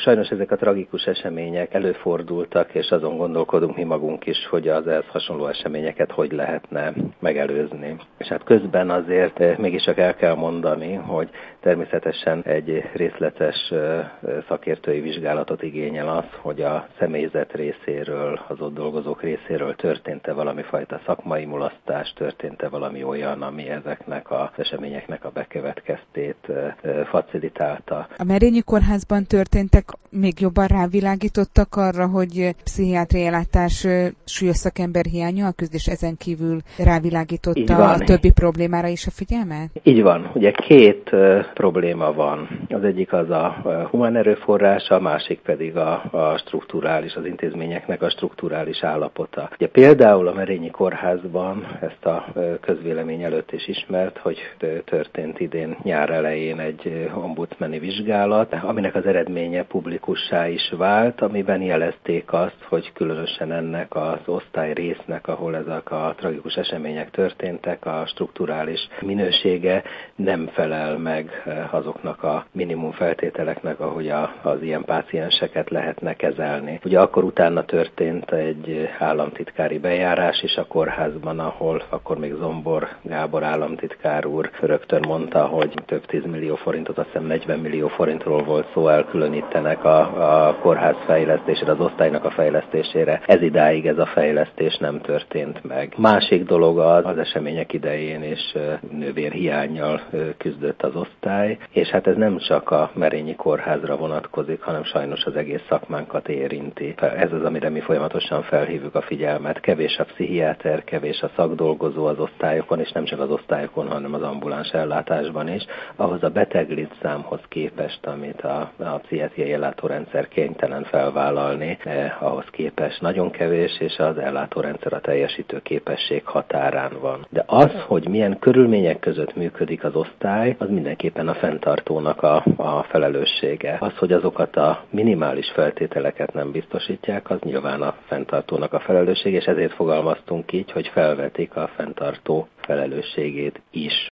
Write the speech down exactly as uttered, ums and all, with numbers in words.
Sajnos ezek a tragikus események előfordultak, és azon gondolkodunk mi magunk is, hogy az ehhez hasonló eseményeket hogy lehetne megelőzni. És hát közben azért mégis csak el kell mondani, hogy természetesen egy részletes szakértői vizsgálatot igényel az, hogy a személyzet részéről, az ott dolgozók részéről történt-e valami fajta szakmai mulasztás, történt-e valami olyan, ami ezeknek az eseményeknek a bekövetkeztét facilitálta. A Merényi Kórházban történtek, még jobban rávilágítottak arra, hogy pszichiátriai ellátás súlyos szakember hiánya küzd, és ezen kívül rávilágította a többi problémára is a figyelmet? Így van. Ugye két uh, probléma van. Az egyik az a uh, humán erőforrás, a másik pedig a, a strukturális, az intézményeknek a strukturális állapota. Ugye például a Merényi Kórházban ezt a uh, közvélemény előtt is ismert, hogy történt idén nyár elején egy uh, ombudsmani vizsgálat, aminek az eredménye publikussá is vált, amiben jelezték azt, hogy különösen ennek az osztály résznek, ahol ezek a tragikus események történtek, a strukturális minősége nem felel meg azoknak a minimum feltételeknek, ahogy a, az ilyen pácienseket lehetne kezelni. Ugye akkor utána történt egy államtitkári bejárás is a kórházban, ahol akkor még Zombor Gábor államtitkár úr rögtön mondta, hogy több tízmillió forintot, azt hiszem negyven millió forintról volt szó, elkülönítenek a, a kórház fejlesztésére, az osztálynak a fejlesztésére. Ez idáig ez a fejlesztés nem történt meg. Másik dolog az, az események idején is nővérhiánnyal küzdött az osztály, és hát ez nem csak a Merényi Kórházra vonatkozik, hanem sajnos az egész szakmánkat érinti. Ez az, amire mi folyamatosan felhívjuk a figyelmet. Kevés a pszichiáter, kevés a szakdolgozó az osztályokon, és nem csak az osztályokon, hanem az ambuláns ellátásban is. Ahhoz a beteglétszámhoz képest, amit a, a pszichiátriai ellátórendszer kénytelen felvállalni, eh, ahhoz képest nagyon kevés, és az ellátórendszer a teljesítő képesség határán van. De az, hogy milyen körülmények között működik az osztály, az mindenképpen a fenntartónak a, a felelőssége. Az, hogy azokat a minimális feltételeket nem biztosítják, az nyilván a fenntartónak a felelősség, és ezért fogalmaztunk így, hogy felvetik a fenntartó felelősségét is.